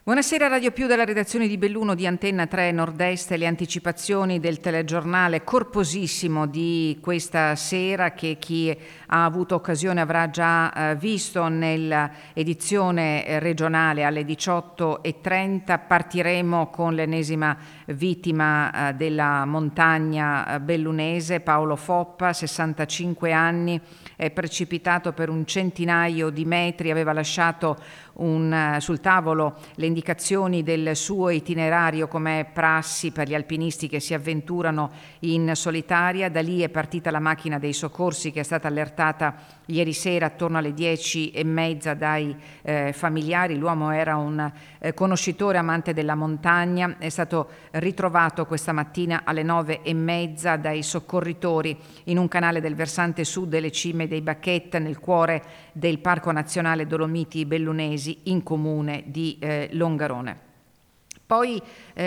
Buonasera Radio Più dalla redazione di Belluno di Antenna 3 Nord-Est, le anticipazioni del telegiornale corposissimo di questa sera che chi ha avuto occasione avrà già visto nell'edizione regionale alle 18:30. Partiremo con l'ennesima vittima della montagna bellunese, Paolo Foppa, 65 anni, è precipitato per un centinaio di metri, aveva lasciato sul tavolo le indicazioni del suo itinerario come prassi per gli alpinisti che si avventurano in solitaria. Da lì è partita la macchina dei soccorsi che è stata allertata ieri sera attorno alle 10:30 dai familiari. L'uomo era un conoscitore amante della montagna, è stato ritrovato questa mattina alle 9:30 dai soccorritori in un canale del versante sud delle cime dei Bacchet, nel cuore del Parco Nazionale Dolomiti Bellunesi, in comune di Longarone. Poi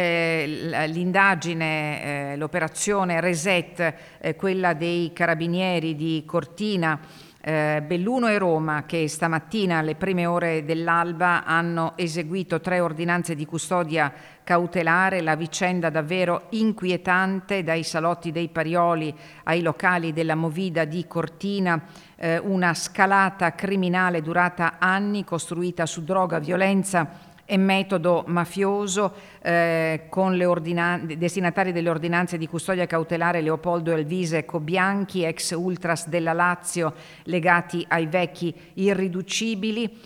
l'indagine, l'operazione Reset, quella dei carabinieri di Cortina, Belluno e Roma, che stamattina alle prime ore dell'alba hanno eseguito 3 ordinanze di custodia cautelare. La vicenda davvero inquietante, dai salotti dei Parioli ai locali della Movida di Cortina, una scalata criminale durata anni, costruita su droga, violenza e metodo mafioso, con le destinatari delle ordinanze di custodia cautelare Leopoldo Elvise Cobianchi, ex ultras della Lazio, legati ai vecchi irriducibili.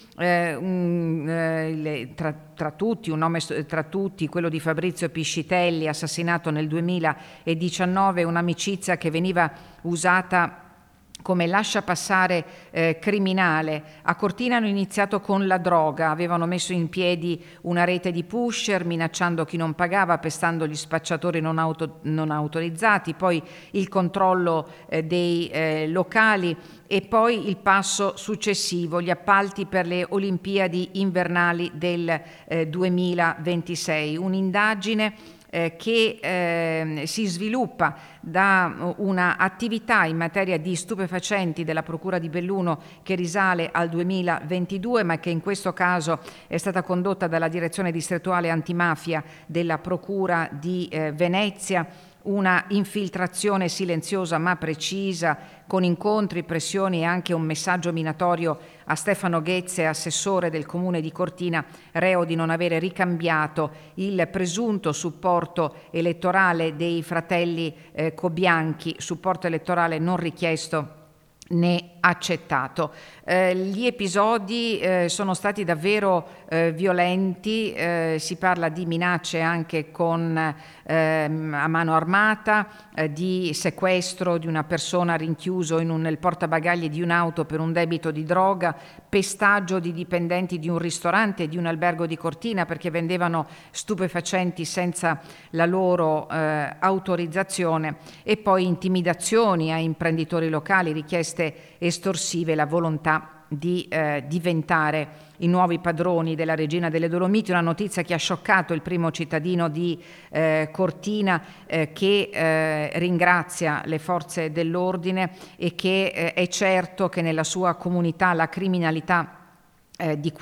Tra tutti, quello di Fabrizio Piscitelli, assassinato nel 2019, un'amicizia che veniva usata come lasciapassare criminale. A Cortina hanno iniziato con la droga, avevano messo in piedi una rete di pusher, minacciando chi non pagava, pestando gli spacciatori non autorizzati, poi il controllo dei locali e poi il passo successivo, gli appalti per le Olimpiadi invernali del 2026. Un'indagine che si sviluppa da una attività in materia di stupefacenti della Procura di Belluno che risale al 2022, ma che in questo caso è stata condotta dalla Direzione Distrettuale Antimafia della Procura di Venezia. Una infiltrazione silenziosa ma precisa, con incontri, pressioni e anche un messaggio minatorio a Stefano Ghezze, assessore del comune di Cortina, reo di non avere ricambiato il presunto supporto elettorale dei fratelli Cobianchi, supporto elettorale non richiesto né accettato. Gli episodi sono stati davvero violenti, si parla di minacce anche a mano armata, di sequestro di una persona rinchiuso nel portabagagli di un'auto per un debito di droga, pestaggio di dipendenti di un ristorante e di un albergo di Cortina perché vendevano stupefacenti senza la loro autorizzazione, e poi intimidazioni a imprenditori locali, richieste estorsive, la volontà di diventare i nuovi padroni della Regina delle Dolomiti. Una notizia che ha scioccato il primo cittadino di Cortina, che ringrazia le forze dell'ordine e che è certo che nella sua comunità la criminalità di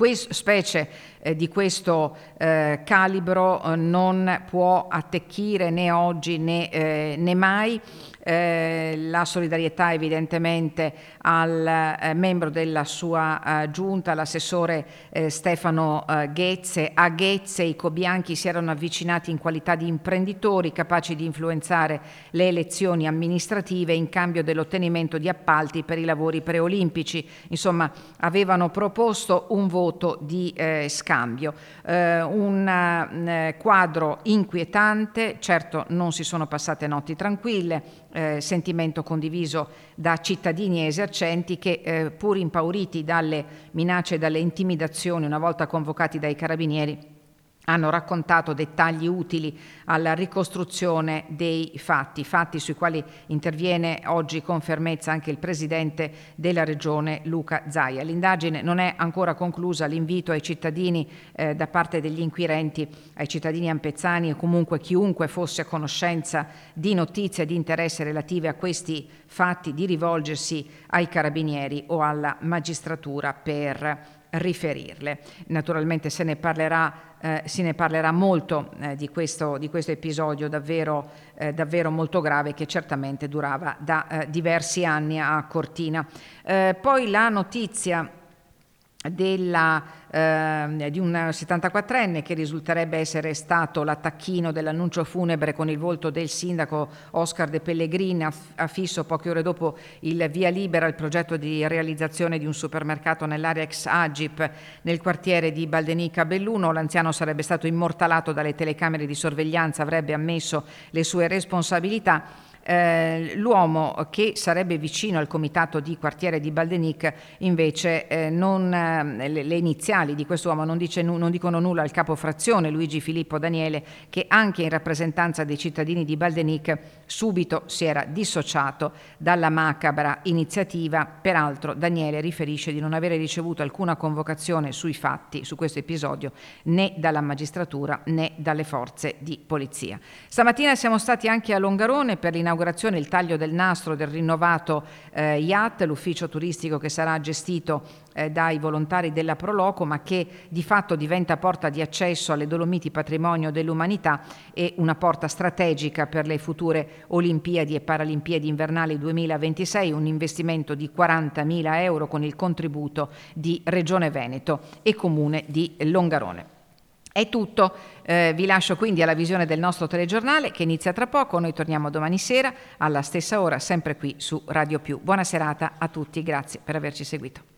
questo calibro non può attecchire né oggi né mai. La solidarietà evidentemente al membro della sua giunta, l'assessore Stefano Ghezze. A Ghezze i Cobianchi si erano avvicinati in qualità di imprenditori capaci di influenzare le elezioni amministrative in cambio dell'ottenimento di appalti per i lavori preolimpici. Insomma, avevano proposto un voto di scambio. Un quadro inquietante, certo non si sono passate notti tranquille, sentimento condiviso da cittadini e esercenti che, pur impauriti dalle minacce e dalle intimidazioni una volta convocati dai carabinieri, hanno raccontato dettagli utili alla ricostruzione dei fatti sui quali interviene oggi con fermezza anche il presidente della regione Luca Zaia. L'indagine non è ancora conclusa, l'invito ai cittadini da parte degli inquirenti, ai cittadini ampezzani e comunque chiunque fosse a conoscenza di notizie di interesse relative a questi fatti di rivolgersi ai carabinieri o alla magistratura per riferirle. Naturalmente se ne parlerà molto di questo episodio davvero molto grave, che certamente durava da diversi anni a Cortina. Poi la notizia di un 74enne che risulterebbe essere stato l'attacchino dell'annuncio funebre con il volto del sindaco Oscar De Pellegrini, affisso poche ore dopo il via libera al progetto di realizzazione di un supermercato nell'area ex Agip nel quartiere di Baldenica Belluno. L'anziano sarebbe stato immortalato dalle telecamere di sorveglianza, avrebbe ammesso le sue responsabilità. L'uomo che sarebbe vicino al comitato di quartiere di Baldenic invece le iniziali di quest'uomo non dicono nulla al capo frazione Luigi Filippo Daniele, che anche in rappresentanza dei cittadini di Baldenic subito si era dissociato dalla macabra iniziativa. Peraltro Daniele riferisce di non avere ricevuto alcuna convocazione sui fatti, su questo episodio, né dalla magistratura né dalle forze di polizia. Stamattina siamo stati anche a Longarone per l'inaugurazione, il taglio del nastro del rinnovato IAT, l'ufficio turistico che sarà gestito dai volontari della Proloco, ma che di fatto diventa porta di accesso alle Dolomiti Patrimonio dell'Umanità e una porta strategica per le future Olimpiadi e Paralimpiadi invernali 2026, un investimento di 40.000 euro con il contributo di Regione Veneto e Comune di Longarone. È tutto, vi lascio quindi alla visione del nostro telegiornale che inizia tra poco. Noi torniamo domani sera alla stessa ora, sempre qui su Radio Più. Buona serata a tutti, grazie per averci seguito.